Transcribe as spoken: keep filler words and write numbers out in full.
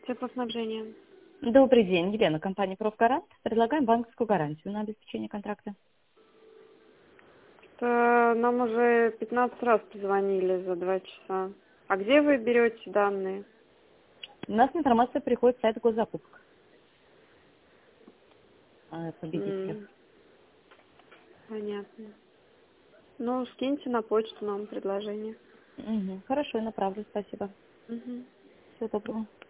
Теплоснабжение. Добрый день, Елена, компания «Профгарант». Предлагаем банковскую гарантию на обеспечение контракта. Это нам уже пятнадцать раз позвонили за два часа. А где вы берете данные? У нас информация приходит с сайта госзакупок о победителях. М, понятно. Ну, скиньте на почту нам предложение. Мгм. Хорошо, я направлю, спасибо. Мгм. Всего доброго.